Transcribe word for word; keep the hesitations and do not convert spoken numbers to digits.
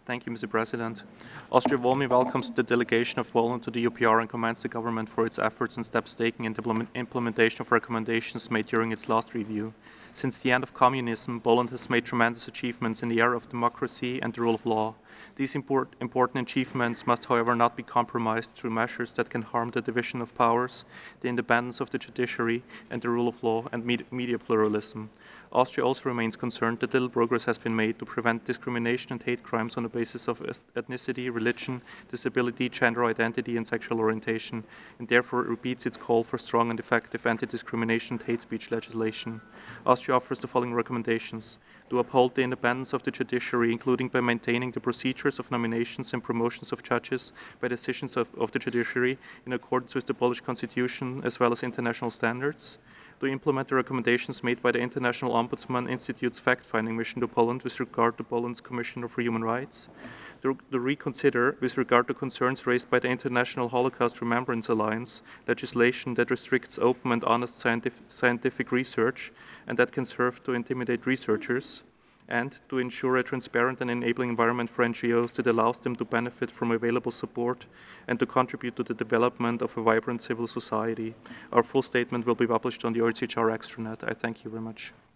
Thank you, Mister President. Austria warmly welcomes the delegation of Poland to the U P R and commends the government for its efforts and steps taken in the implementation of recommendations made during its last review. Since the end of communism, Poland has made tremendous achievements in the area of democracy and the rule of law. These import, important achievements must, however, not be compromised through measures that can harm the division of powers, the independence of the judiciary, and the rule of law and media pluralism. Austria also remains concerned that little progress has been made to prevent discrimination and hate crimes on the basis of ethnicity, religion, disability, gender identity, and sexual orientation, and therefore repeats its call for strong and effective anti-discrimination and hate speech legislation. Austria offers the following recommendations: to uphold the independence of the judiciary, including by maintaining the procedures of nominations and promotions of judges by decisions of, of the judiciary in accordance with the Polish constitution as well as international standards; to implement the recommendations made by the International Ombudsman Institute's fact-finding mission to Poland with regard to Poland's Commissioner for Human Rights; to, to reconsider, with regard to concerns raised by the International Holocaust Remembrance Alliance, legislation that restricts open and honest scientific, scientific research and that can serve to intimidate researchers; and to ensure a transparent and enabling environment for N G Os that allows them to benefit from available support and to contribute to the development of a vibrant civil society. Our full statement will be published on the O H C H R extranet. I thank you very much.